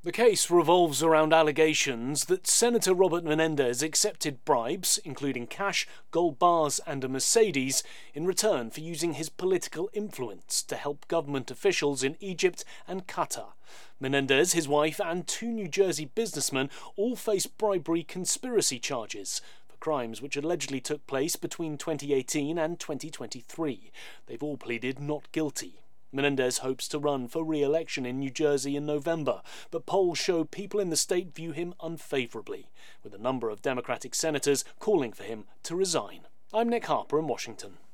The case revolves around allegations that Senator Robert Menendez accepted bribes, including cash, gold bars, and a Mercedes, in return for using his political influence to help government officials in Egypt and Qatar. Menendez, his wife, and two New Jersey businessmen all face bribery conspiracy charges for crimes which allegedly took place between 2018 and 2023. They've all pleaded not guilty. Menendez hopes to run for re-election in New Jersey in November, but polls show people in the state view him unfavourably, with a number of Democratic senators calling for him to resign. I'm Nick Harper in Washington.